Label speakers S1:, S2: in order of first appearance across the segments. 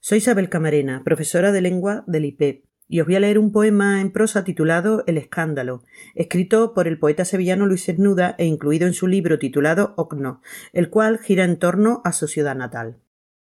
S1: Soy Isabel Camarena, profesora de lengua del IPEP, y os voy a leer un poema en prosa titulado El escándalo, escrito por el poeta sevillano Luis Cernuda e incluido en su libro titulado Ocno, el cual gira en torno a su ciudad natal.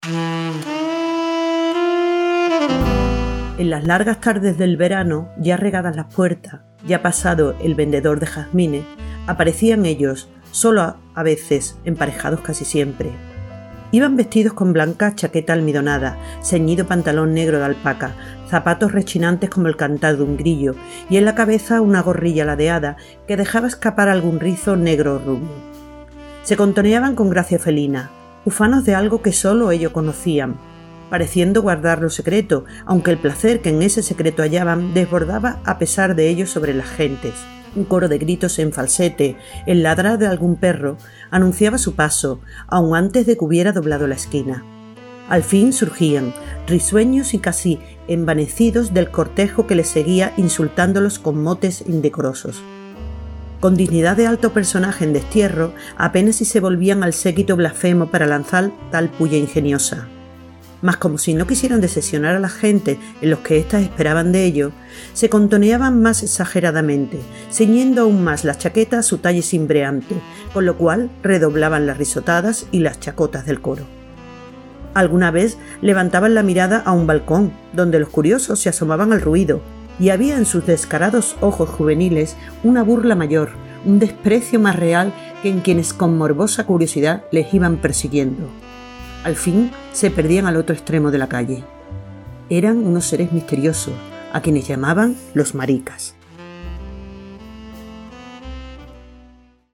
S1: En las largas tardes del verano, ya regadas las puertas, ya pasado el vendedor de jazmines, aparecían ellos, solo a veces, emparejados casi siempre. Iban vestidos con blanca chaqueta almidonada, ceñido pantalón negro de alpaca, zapatos rechinantes como el cantar de un grillo, y en la cabeza una gorrilla ladeada que dejaba escapar algún rizo negro o rubio. Se contoneaban con gracia felina, ufanos de algo que solo ellos conocían, pareciendo guardarlo secreto, aunque el placer que en ese secreto hallaban desbordaba a pesar de ellos sobre las gentes. Un coro de gritos en falsete, el ladrar de algún perro, anunciaba su paso, aun antes de que hubiera doblado la esquina. Al fin surgían, risueños y casi envanecidos del cortejo que les seguía insultándolos con motes indecorosos. Con dignidad de alto personaje en destierro, apenas si se volvían al séquito blasfemo para lanzar tal puya ingeniosa. Mas como si no quisieran decepcionar a la gente en los que éstas esperaban de ellos, se contoneaban más exageradamente, ceñiendo aún más la chaqueta a su talle cimbreante, con lo cual redoblaban las risotadas y las chacotas del coro. Alguna vez levantaban la mirada a un balcón, donde los curiosos se asomaban al ruido, y había en sus descarados ojos juveniles una burla mayor, un desprecio más real que en quienes con morbosa curiosidad les iban persiguiendo. Al fin se perdían al otro extremo de la calle. Eran unos seres misteriosos, a quienes llamaban los maricas.